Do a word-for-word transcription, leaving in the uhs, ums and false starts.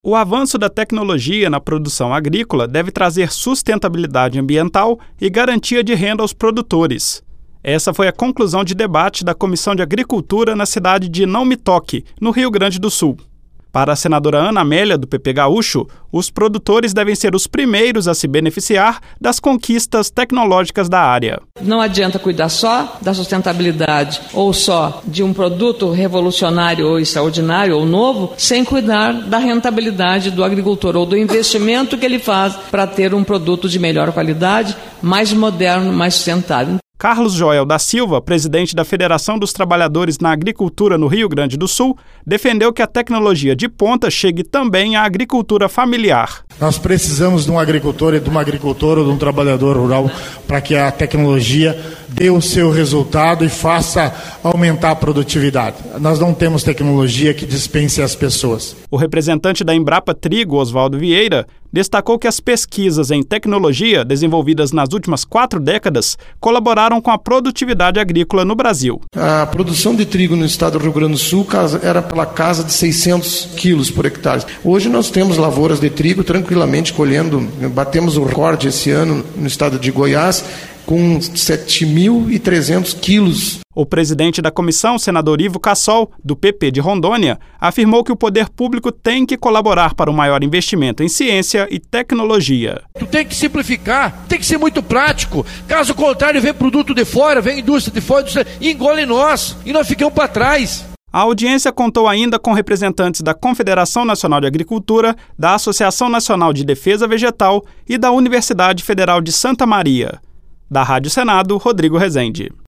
O avanço da tecnologia na produção agrícola deve trazer sustentabilidade ambiental e garantia de renda aos produtores. Essa foi a conclusão de debate da Comissão de Agricultura na cidade de Não Me Toque, no Rio Grande do Sul. Para a senadora Ana Amélia, do P P Gaúcho, os produtores devem ser os primeiros a se beneficiar das conquistas tecnológicas da área. Não adianta cuidar só da sustentabilidade ou só de um produto revolucionário ou extraordinário ou novo, sem cuidar da rentabilidade do agricultor ou do investimento que ele faz para ter um produto de melhor qualidade, mais moderno, mais sustentável. Carlos Joel da Silva, presidente da Federação dos Trabalhadores na Agricultura no Rio Grande do Sul, defendeu que a tecnologia de ponta chegue também à agricultura familiar. Nós precisamos de um agricultor e de uma agricultora ou de um trabalhador rural para que a tecnologia dê o seu resultado e faça aumentar a produtividade. Nós não temos tecnologia que dispense as pessoas. O representante da Embrapa Trigo, Oswaldo Vieira, destacou que as pesquisas em tecnologia desenvolvidas nas últimas quatro décadas colaboraram com a produtividade agrícola no Brasil. A produção de trigo no estado do Rio Grande do Sul era pela casa de seiscentos quilos por hectare. Hoje nós temos lavouras de trigo tranquilamente colhendo, batemos o recorde esse ano no estado de Goiás, com sete mil e trezentos quilos. O presidente da comissão, senador Ivo Cassol, do P P de Rondônia, afirmou que o poder público tem que colaborar para o maior investimento em ciência e tecnologia. Tu tem que simplificar, tem que ser muito prático. Caso contrário, vem produto de fora, vem indústria de fora, indústria, e engole nós, e nós ficamos para trás. A audiência contou ainda com representantes da Confederação Nacional de Agricultura, da Associação Nacional de Defesa Vegetal e da Universidade Federal de Santa Maria. Da Rádio Senado, Rodrigo Rezende.